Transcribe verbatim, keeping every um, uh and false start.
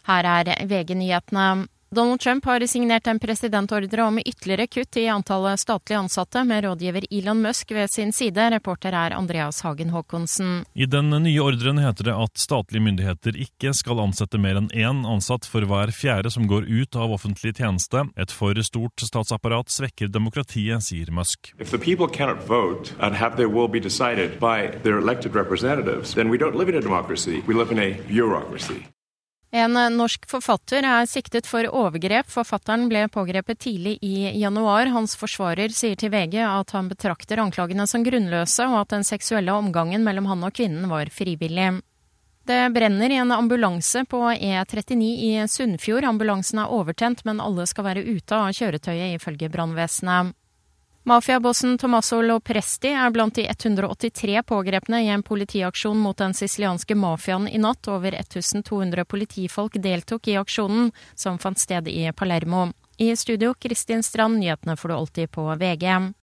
Her er V G-nyhetene. Donald Trump har signert en presidentordre om ytterligere kutt i antallet statlige ansatte med rådgiver Elon Musk ved sin side. Reporter er Andreas Hagen Håkonsen. I den nye ordren heter det at statlige myndigheter ikke skal ansette mer enn én ansatt for hver fjerde som går ut av offentlig tjeneste. Et for stort statsapparat svekker demokratiet, sier Musk. If the people cannot vote and have their will be decided by their elected representatives, then we don't live in a democracy, we live in a bureaucracy. En norsk forfatter er siktet for overgrep. Forfatteren ble pågrepet tidlig i januar. Hans forsvarer sier til V G at han betrakter anklagene som grunnløse, og at den seksuelle omgangen mellom han og kvinnen var frivillig. Det brenner i en ambulanse på E trettini i Sunnfjord. Ambulansen er overtent, men alle skal være ute av kjøretøyet ifølge brannvesenet. Mafiabossen Tommaso Lopresti er blant de ett hundre åttitre pågrepne i en politiaksjon mot den sicilianske mafiaen i natt. Over to hundre politifolk deltok i aksjonen, som fant sted i Palermo. I studio, Kristin Strand, nyhetene får du alltid på V G.